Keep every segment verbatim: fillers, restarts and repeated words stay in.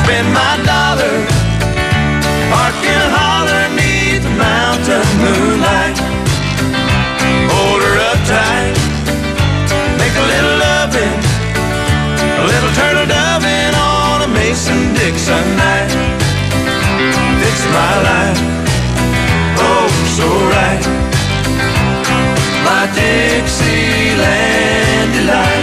Spend my dollar, park and holler 'neath the mountain moonlight. Hold her up tight, make a little loving, a little turtle doving on a Mason-Dixon night. It's my life, oh so right, my Dixieland delight.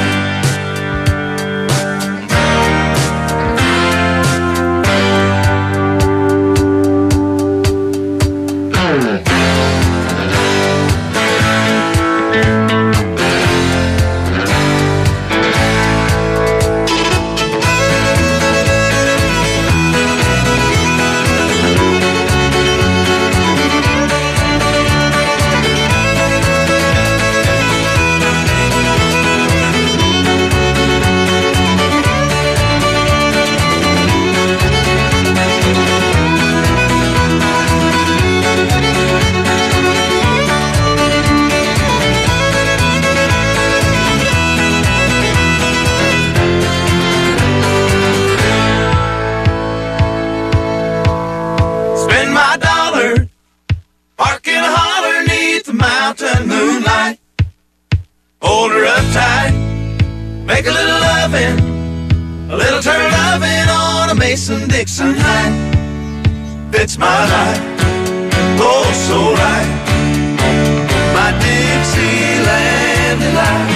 Mason-Dixon night, it's my life, oh so right, my Dixieland delight.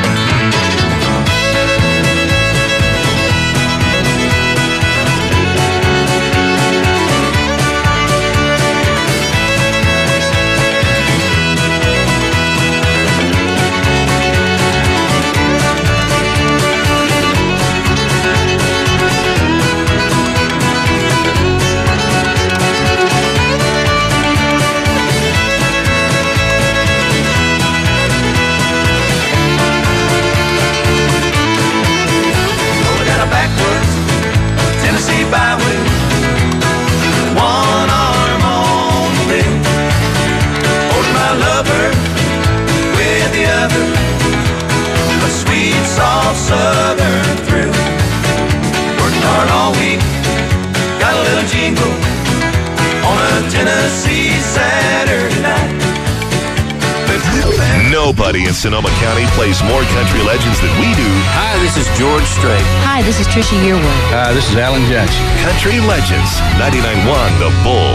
Southern thrill, working hard all week, got a little jingle on a Tennessee Saturday night. Nobody in Sonoma County plays more country legends than we do. Hi, this is George Strait. Hi, this is Trisha Yearwood. Hi, this is Alan Jackson. Country Legends, ninety-nine point one The Bull.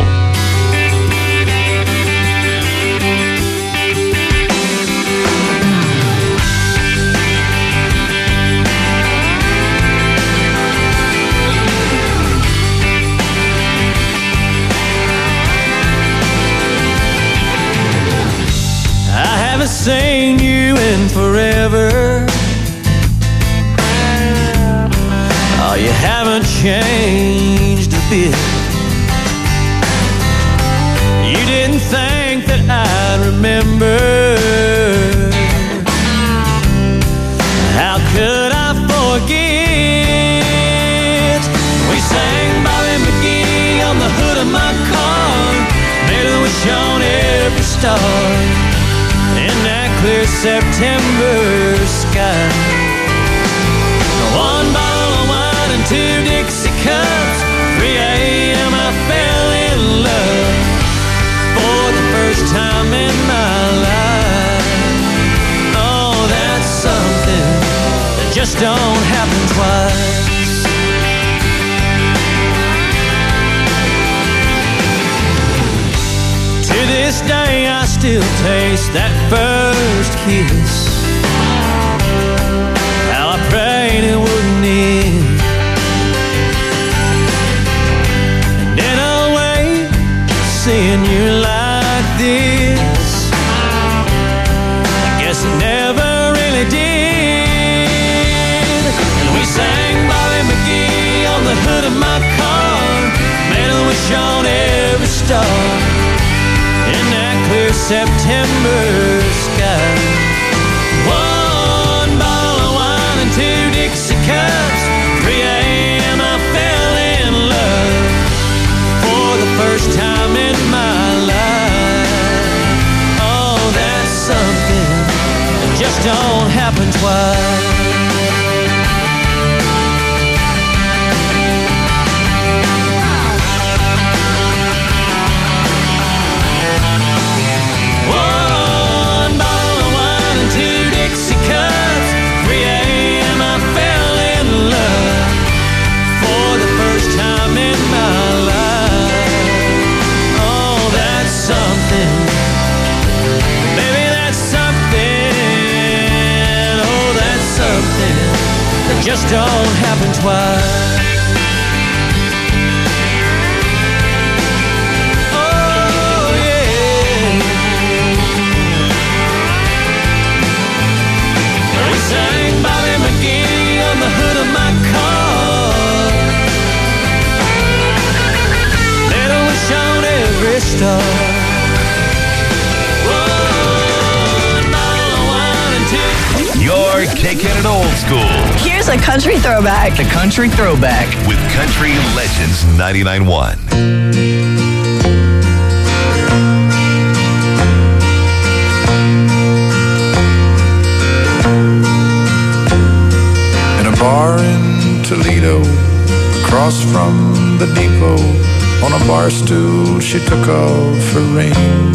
Seen you in forever. Oh, you haven't changed a bit. You didn't think that I'd remember. How could I forget? We sang Bobby McGee on the hood of my car, made a wish on every star in that clear September sky. One bottle of wine and two Dixie cups. three a.m. I fell in love for the first time in my life. Oh, that's something that just don't happen twice. To this day I still taste that first kiss. How I prayed it wouldn't end. And in a way, seeing you like this, I guess it never really did. And we sang Bobby McGee on the hood of my car, made a wish on every star in that clear September sky. One bottle of wine and two Dixie cups. three a.m. I fell in love for the first time in my life. Oh, that's something that just don't happen twice. just don't happen twice. Oh yeah. We sang Bobby McGee on the hood of my car. Little wish on every star. You're kicking it old school. Here's a country throwback. The Country Throwback. With Country Legends ninety-nine point one. In a bar in Toledo, across from the depot, on a bar stool she took off her ring.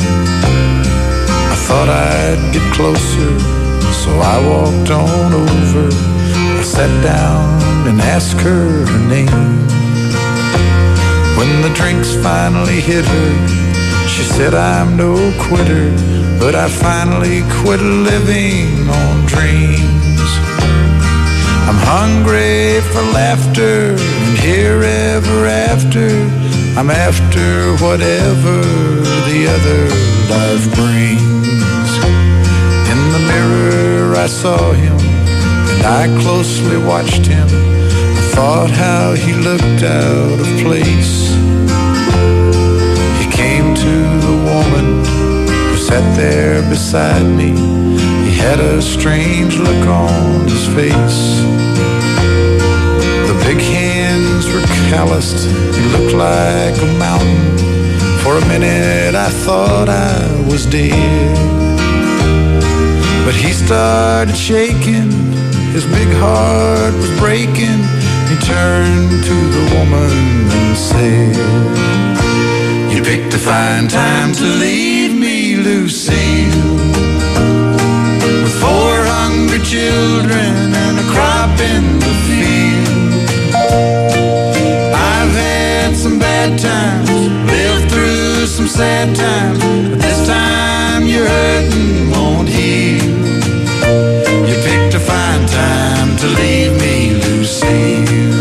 I thought I'd get closer, so I walked on over. I sat down and asked her her name. When the drinks finally hit her, she said, I'm no quitter, but I finally quit living on dreams. I'm hungry for laughter, and here ever after, I'm after whatever the other life brings. In the mirror I saw him, and I closely watched him. I thought how he looked out of place. He came to the woman who sat there beside me. He had a strange look on his face. The big hands were calloused, he looked like a mountain. For a minute I thought I was dead. But he started shaking, his big heart was breaking. He turned to the woman and said, you picked a fine time to leave me, Lucille, with four hungry children and a crop in the field. I've had some bad times, lived through some sad times, but this time your hurting won't heal. You picked a fine time to leave me, Lucille.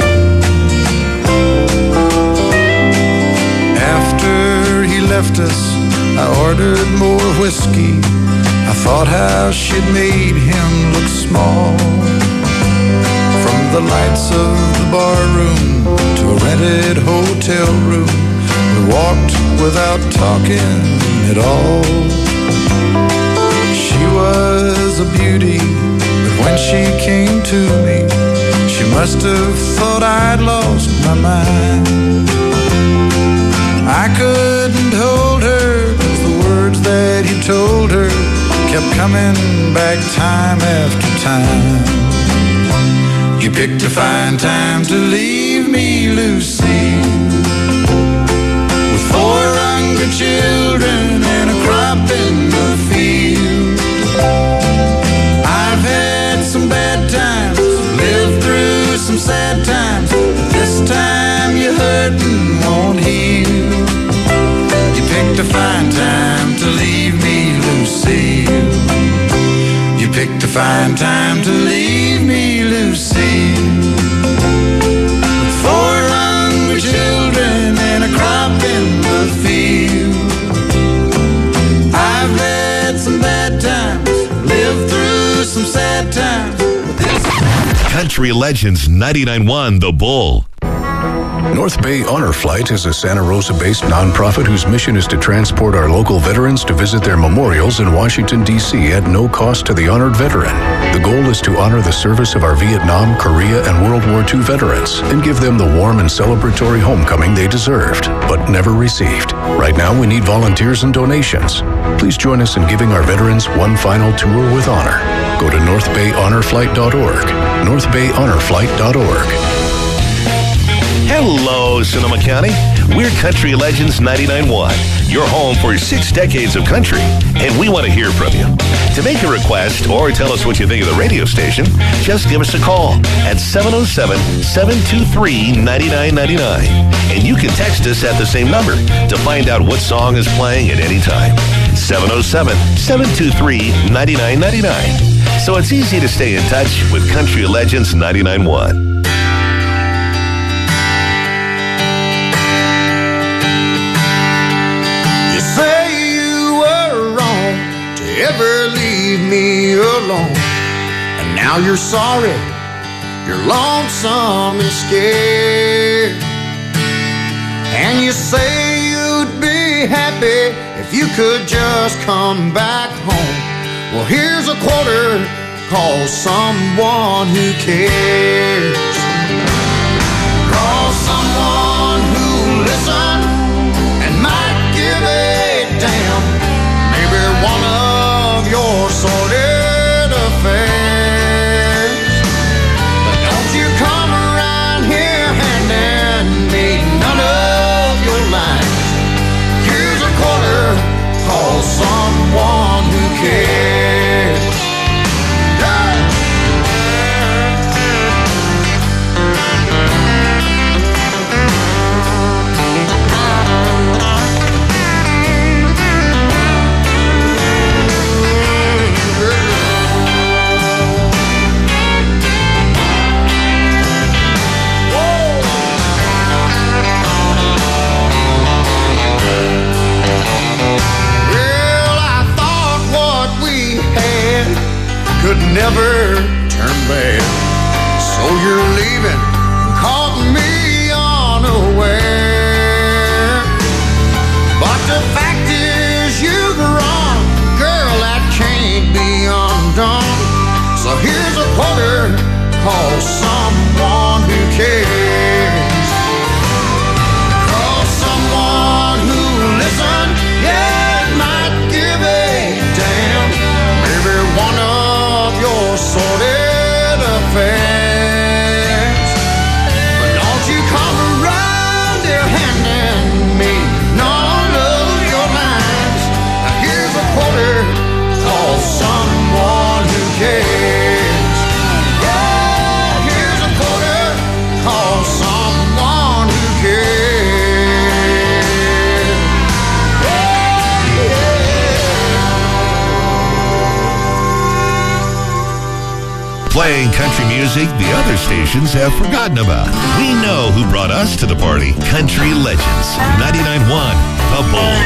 After he left us, I ordered more whiskey. I thought how she'd made him look small. From the lights of the bar room to a rented hotel room, we walked without talking at all. She was a beauty, but when she came to me, she must have thought I'd lost my mind. I couldn't hold her, 'cause the words that he told her kept coming back time after time. You picked a fine time to leave me, Lucille, with four hungry children and a crop in the field. I've had some bad times, lived through some sad times, but this time your hurting won't heal. You picked a fine time to leave me, Lucille. You picked a fine time to leave me, Lucille, with four hungry children and a crop in the field. I've had some bad times, lived through some sad times. Country Legends ninety-nine point one, The Bull. North Bay Honor Flight is a Santa Rosa-based nonprofit whose mission is to transport our local veterans to visit their memorials in Washington, D C at no cost to the honored veteran. The goal is to honor the service of our Vietnam, Korea, and World War Two veterans and give them the warm and celebratory homecoming they deserved, but never received. Right now, we need volunteers and donations. Please join us in giving our veterans one final tour with honor. Go to north bay honor flight dot org, north bay honor flight dot org. Hello, Sonoma County. We're Country Legends ninety-nine point one, your home for six decades of country, and we want to hear from you. To make a request or tell us what you think of the radio station, just give us a call at seven oh seven, seven two three, nine nine nine nine. And you can text us at the same number to find out what song is playing at any time. seven oh seven, seven two three, nine nine nine nine. so it's easy to stay in touch with Country Legends ninety-nine point one. You say you were wrong to ever leave me alone, and now you're sorry, you're lonesome and scared. And you say you'd be happy if you could just come back home. Well, here's a quarter, call someone who cares. Call someone who'll listen and might give a damn. Maybe one of your sordid affairs. But don't you come around here handing me none of your lines. Here's a quarter, call someone who cares. Could never turn bad, so you're leaving, caught me unaware. But the fact is you've run, girl, that can't be undone. So here's a quarter, call someone who cares. Call someone who'll listen, yeah, might give a damn. Maybe one of your sordid affairs. But don't you come around here handing me none of your lines. Now here's a quarter, call someone who cares. Yeah, here's a quarter, call someone who cares. Yeah, yeah. Playing country music the other stations have forgotten about. We know who brought us to the party. Country Legends ninety-nine point one, The Bull.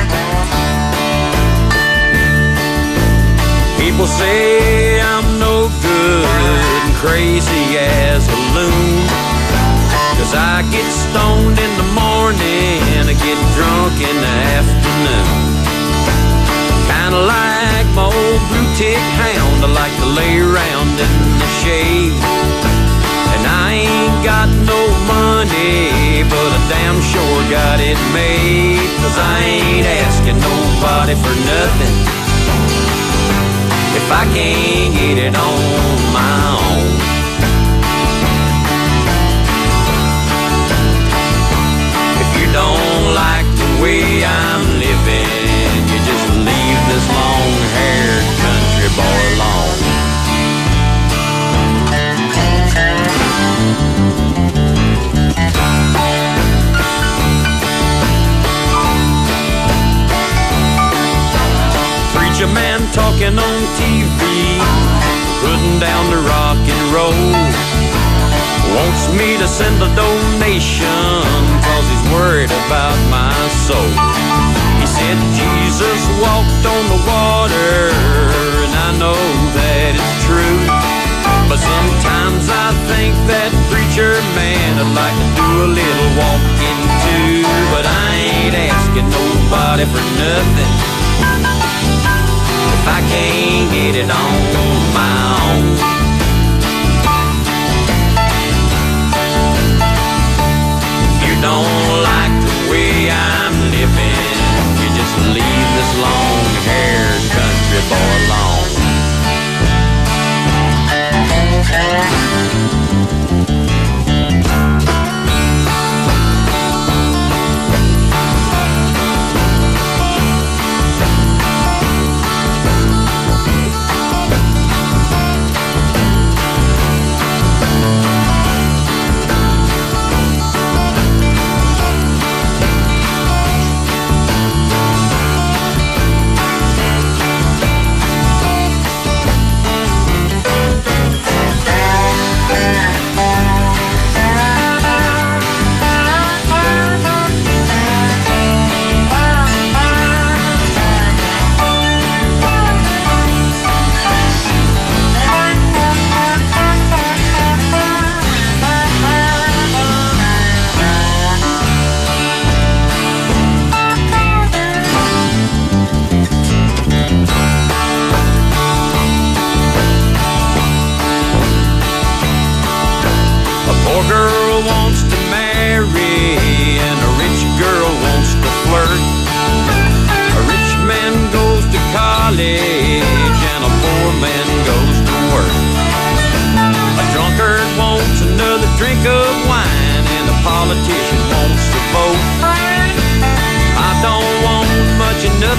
People say I'm no good and crazy as a loon, 'cause I get stoned in the morning and I get drunk in the afternoon. Kinda like my old blue tick hound, I like to lay around in the shade. And I ain't got no money, but I damn sure got it made. 'Cause I ain't asking nobody for nothing if I can't get it on my own. If you don't like the way I'm living, you just leave this long-haired country boy alone. Preacher man talking on T V, putting down the rock and roll, wants me to send a donation 'cause he's worried about my soul. He said Jesus walked on the water, and I know that it's true. But sometimes I think that preacher man would like to do a little walking too. But I ain't asking nobody for nothing if I can't get it on my own. If you don't like the way I'm living, you just leave this long-haired country boy alone.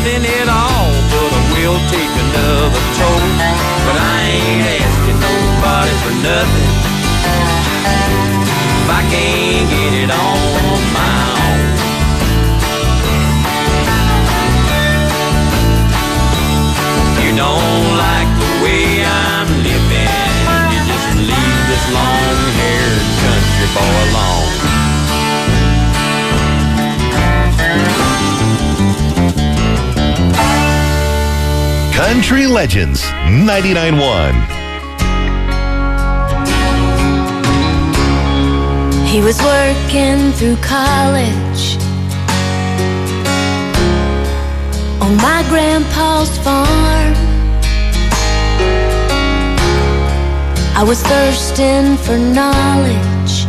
spending it all, but I will take another toll. But I ain't asking nobody for nothing if I can't get it on my own. If you don't like the way I'm living, you just leave this long-haired country boy alone. Country Legends ninety-nine point one. He was working through college on my grandpa's farm. I was thirsting for knowledge,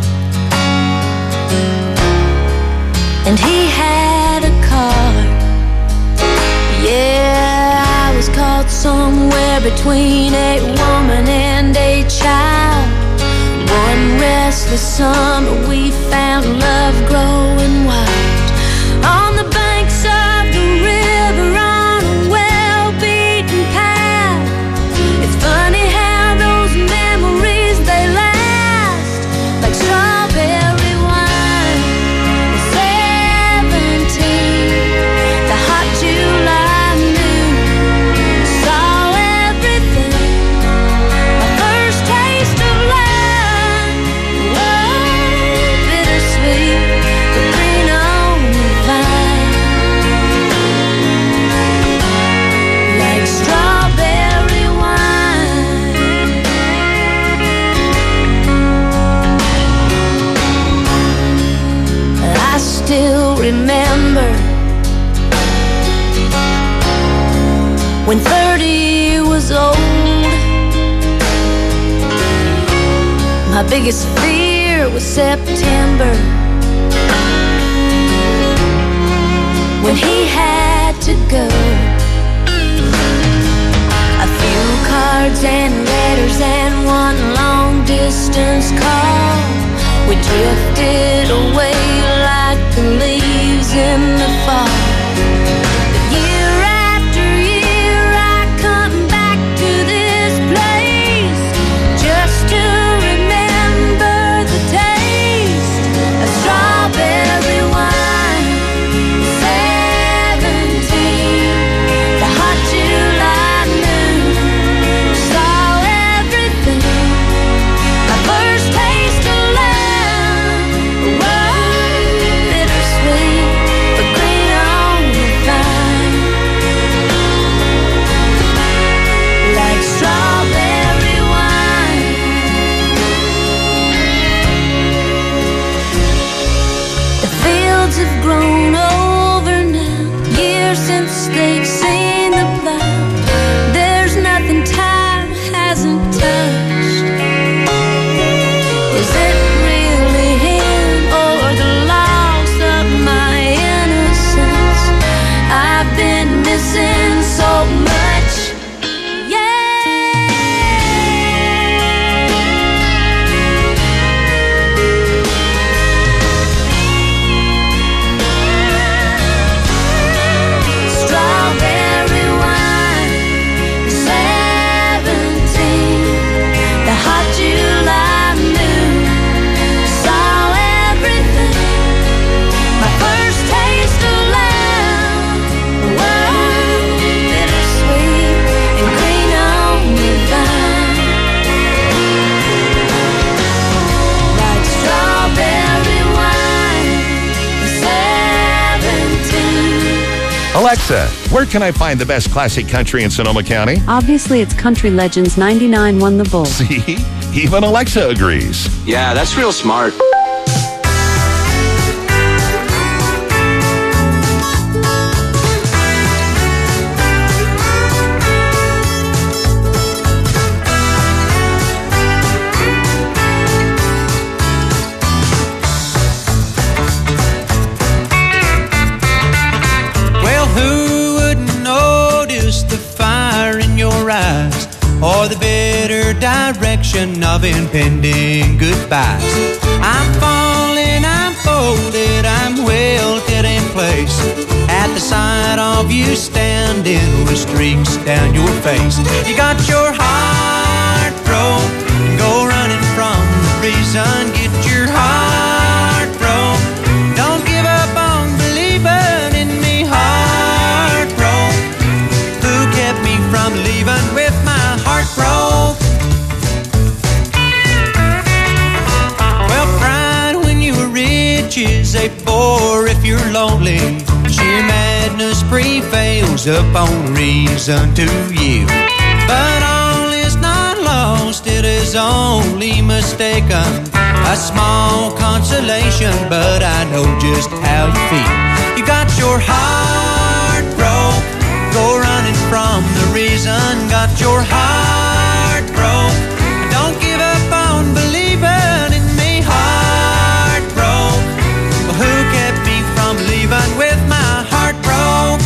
and he had a car. Yeah, I was caught somewhere between a woman and a child. One restless summer we found love growing wild on the banks of the river on a well-beaten path. It's funny how those memories, they last like strawberry wine. Seventeen, the hot July noon, saw everything. My first taste of love, whoa, bittersweet, but green on the vine, like strawberry wine. I still remember when thirty was old. My biggest fear was September, when he had to go. A few cards and letters and one long distance call. We drifted away like the leaves in the fall. But year after year I come back to this place just to remember the taste of strawberry wine. Seventeen, the hot July noon, saw everything. My first taste of love, whoa, bittersweet, but green on the vine, like strawberry wine. The fields have grown over now, years since they've seen the plow. There's nothing time hasn't touched. Is it really him or the loss of my innocence? I've been missing so much. Yeah. Strawberry wine, seventeen, the hot July noon, saw everything. My first taste of love, whoa, bittersweet and green on the vine, like strawberry wine, seventeen. Alexa, where can I find the best classic country in Sonoma County? Obviously, it's Country Legends ninety-nine won the Bull. See, even Alexa agrees. Yeah, that's real smart. Well, who wouldn't notice the fire in your eyes, or the bitter direction of impending goodbyes? I'm falling, I'm folded, I'm welted in place at the sight of you standing standing with streaks down your face. You got your heart broke, go running from the reason. Get your heart broke, don't give up on believing in me. Heart broke, who kept me from leaving with my heart broke? Well, pride when you were rich is a bore if you're lonely. Sheer madness prevails upon reason to yield. But all is not lost, it is only mistaken. A small consolation, but I know just how you feel. You got your heart broke, go running from the reason. Got your heart broke, don't give up on believing in me. Heart broke, well, who kept me from leaving with my heart broke?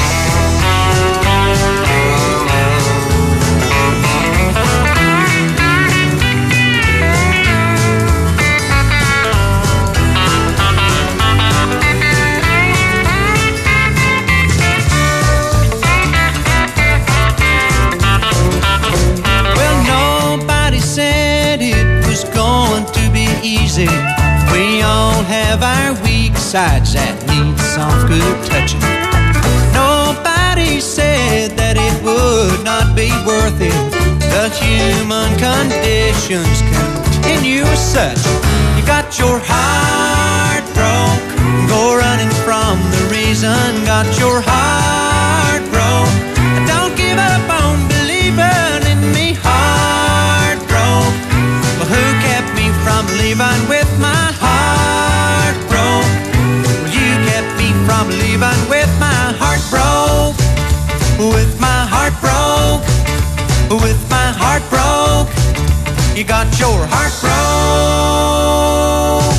Easy. We all have our weak sides that need some good touching. Nobody said that it would not be worth it. The human conditions continue as such. You got your heart broke, go running from the reason. Got your heart broke, don't give up on believing in me. Heart broke, well, who kept me from leaving with my heart broke? Well, you kept me from leaving with my heart broke. With my heart broke, with my heart broke. You got your heart broke.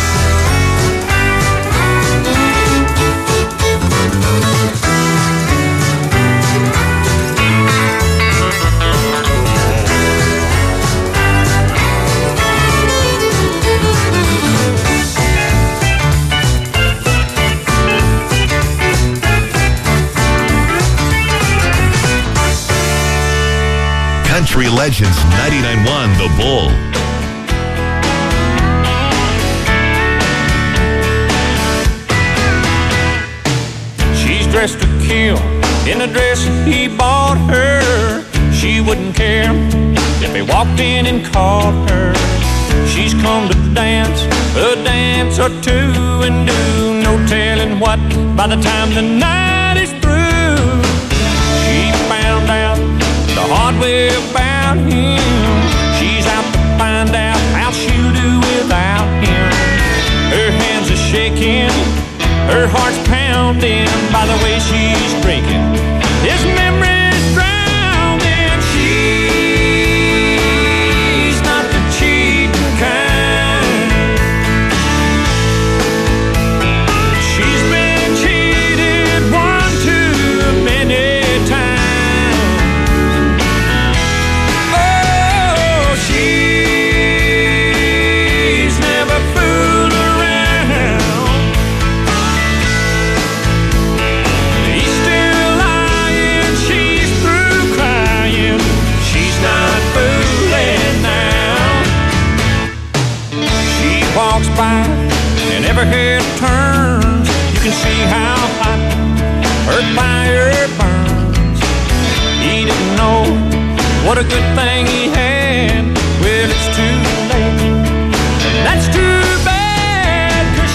Country Legends ninety-nine point one The Bull. She's dressed to kill in a dress he bought her. She wouldn't care if he walked in and caught her. She's come to dance a dance or two and do no telling what by the time the night is through. She found out the hard way about him. She's out to find out how she'll do without him. Her hands are shaking, her heart's pounding by the way she's drinking. His memory's drowning. She's not the cheating kind. She's been cheated one too many times. By, and every head turns, you can see how hot her fire burns. He didn't know what a good thing he had. Well, it's too late, and that's too bad, 'cause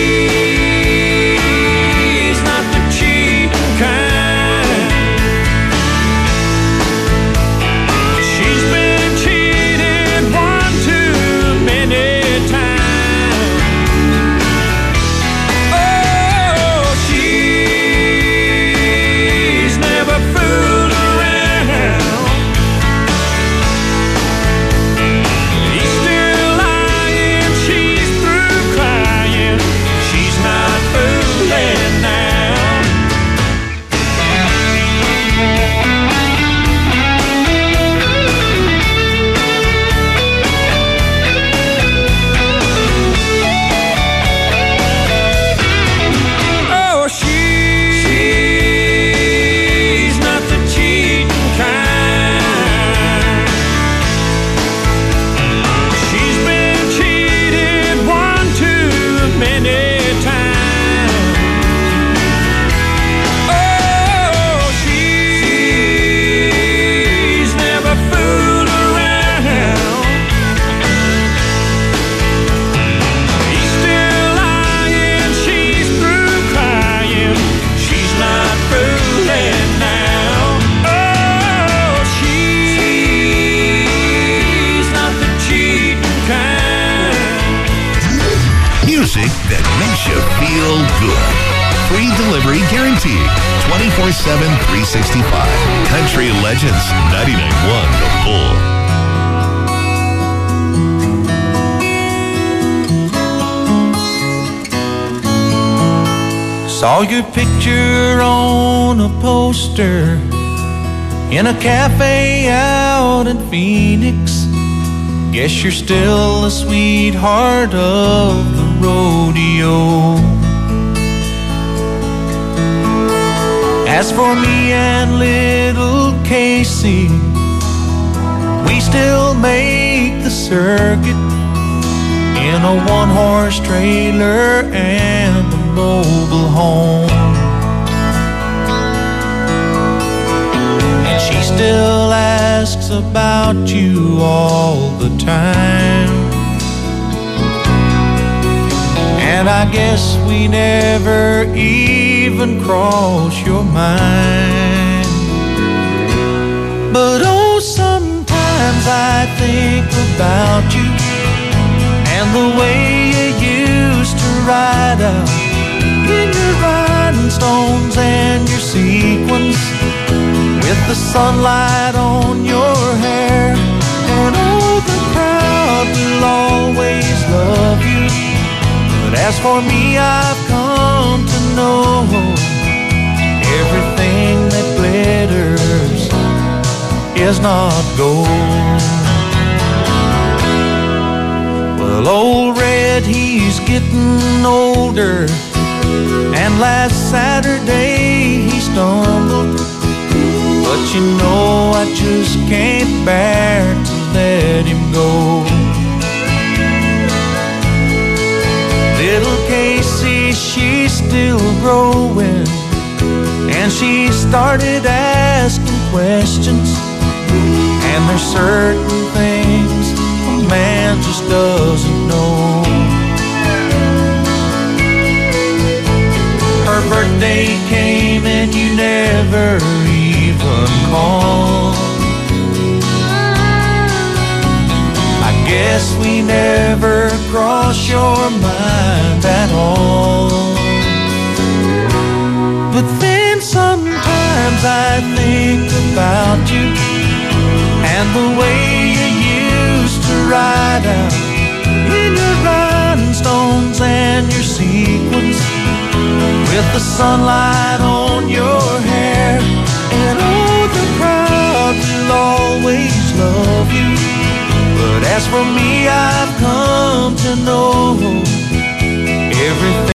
she's not the cheating kind. She's been cheated one too many times. many times. Oh, she's never fooled around. He's still lying, she's through crying. She's not fooling now. Oh, she's not the cheating kind. Music that makes you feel good. Free delivery guaranteed. twenty-four seven, three sixty-five. Country Legends ninety-nine point one The Bull. Saw your picture on a poster in a cafe out in Phoenix. Guess you're still the sweetheart of the rodeo. As for me and little Casey, we still make the circuit in a one-horse trailer and a mobile home. And she still asks about you all the time. And I guess we never even cross your mind. But oh, sometimes I think about you and the way you used to ride out in your rhinestones and your sequins, with the sunlight on your hair. And oh, the crowd will always love you. But as for me, I've come to know everything that glitters is not gold. Well, old Red, he's getting older, and last Saturday he stumbled. But you know I just can't bear to let him go. Little Casey, she's still growing, and she started asking questions. And there's certain things a man just doesn't know. Her birthday came and you never even called. I guess we never crossed your mind at all. But then sometimes I think about you and the way you used to ride out in your rhinestones and your sequins, with the sunlight on your hair. And oh, the crowd will always love you. But as for me, I've come to know everything